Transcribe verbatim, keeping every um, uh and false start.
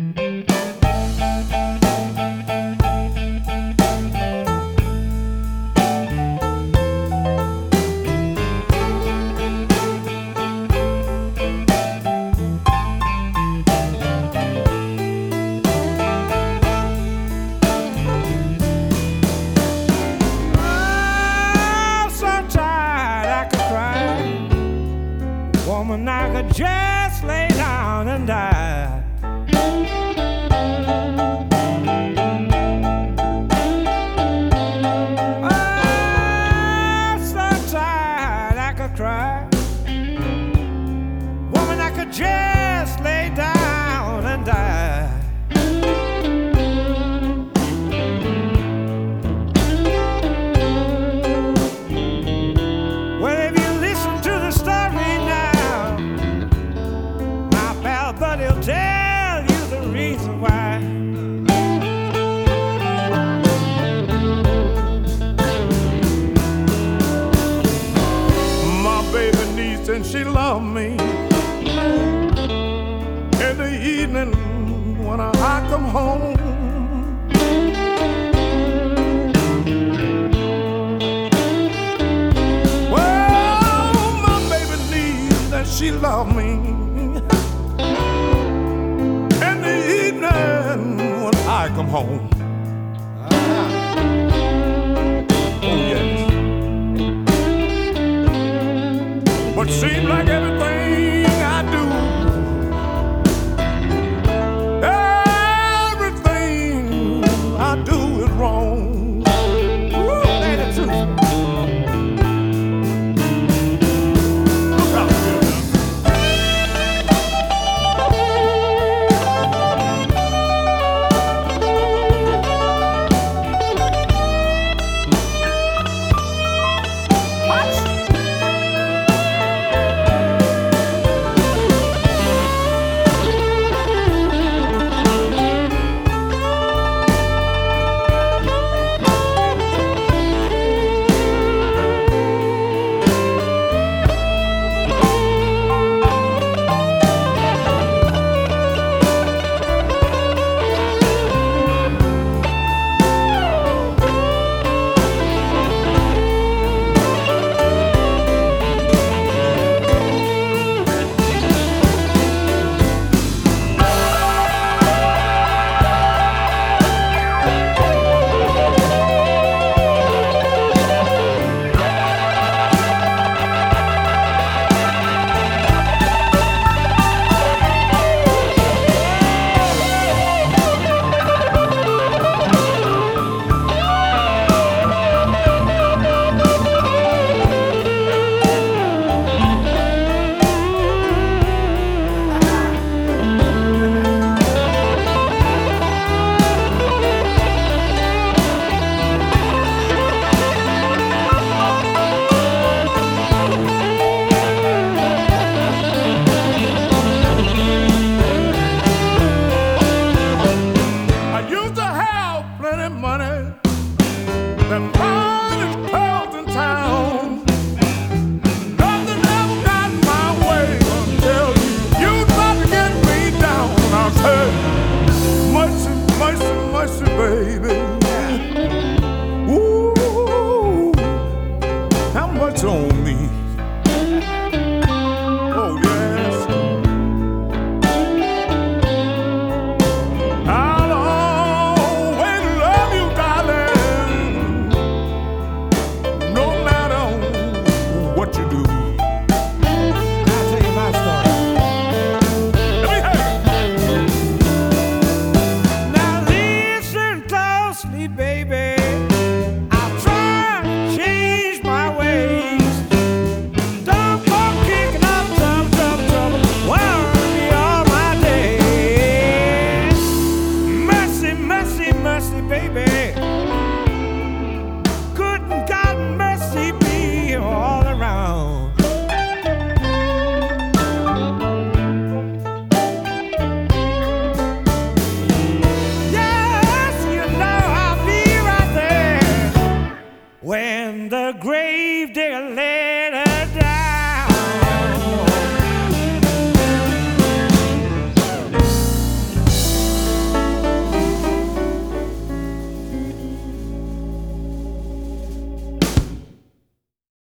Woman, I could just lay down and die. Oh, so tired I could cry. Woman, I could just lay down and die. Well, if you listen to the story now, but he'll tell you the reason why. My baby needs and she loved me. In the evening when I come home, well, my baby needs and she loved me. When I come home,